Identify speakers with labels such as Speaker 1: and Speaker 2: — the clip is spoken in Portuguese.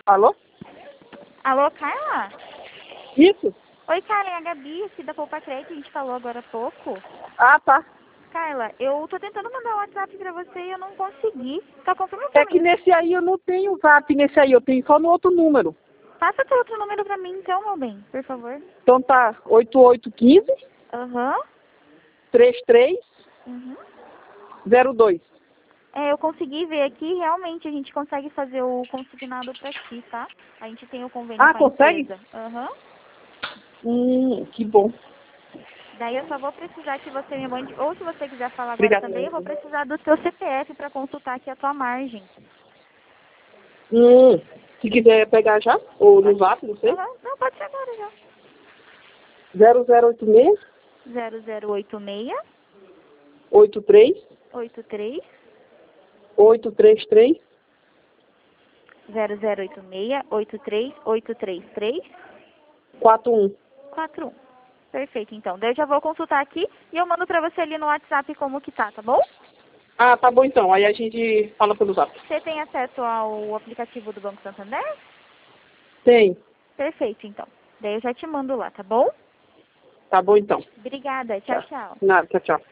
Speaker 1: Alô?
Speaker 2: Alô, Carla?
Speaker 1: Isso?
Speaker 2: Oi, Carla, é a Gabi aqui da Poupa Crédito, a gente falou agora há pouco.
Speaker 1: Ah, tá.
Speaker 2: Carla, eu tô tentando mandar um WhatsApp pra você e eu não consegui. Tá confirmando pra
Speaker 1: É que
Speaker 2: mim.
Speaker 1: nesse aí eu não tenho zap, nesse aí eu tenho só no outro número.
Speaker 2: Passa teu outro número pra mim então, meu bem, por favor.
Speaker 1: Então tá 8815
Speaker 2: Aham.
Speaker 1: 3302.
Speaker 2: Uhum. É, eu consegui ver aqui, realmente a gente consegue fazer o consignado pra ti, tá? A gente tem o convênio
Speaker 1: Ah,
Speaker 2: com a
Speaker 1: consegue?
Speaker 2: empresa. Aham.
Speaker 1: Que bom.
Speaker 2: Daí eu só vou precisar que você me mande, ou se você quiser falar agora
Speaker 1: Obrigada.
Speaker 2: também, eu vou precisar do teu CPF pra consultar aqui a tua margem.
Speaker 1: Se quiser pegar já, ou no zap, não sei.
Speaker 2: Aham. Não, pode ser agora já.
Speaker 1: 0086
Speaker 2: 0086
Speaker 1: 83
Speaker 2: 83
Speaker 1: 833
Speaker 2: 0086 83 833
Speaker 1: 41.
Speaker 2: 41. Perfeito, então. Daí eu já vou consultar aqui e eu mando pra você ali no WhatsApp como que tá bom?
Speaker 1: Ah, tá bom então. Aí a gente fala pelo zap.
Speaker 2: Você tem acesso ao aplicativo do Banco Santander?
Speaker 1: Tem.
Speaker 2: Perfeito, então. Daí eu já te mando lá, tá bom?
Speaker 1: Tá bom então.
Speaker 2: Obrigada. Tchau,
Speaker 1: Tá.
Speaker 2: tchau.
Speaker 1: Nada, tchau, tchau.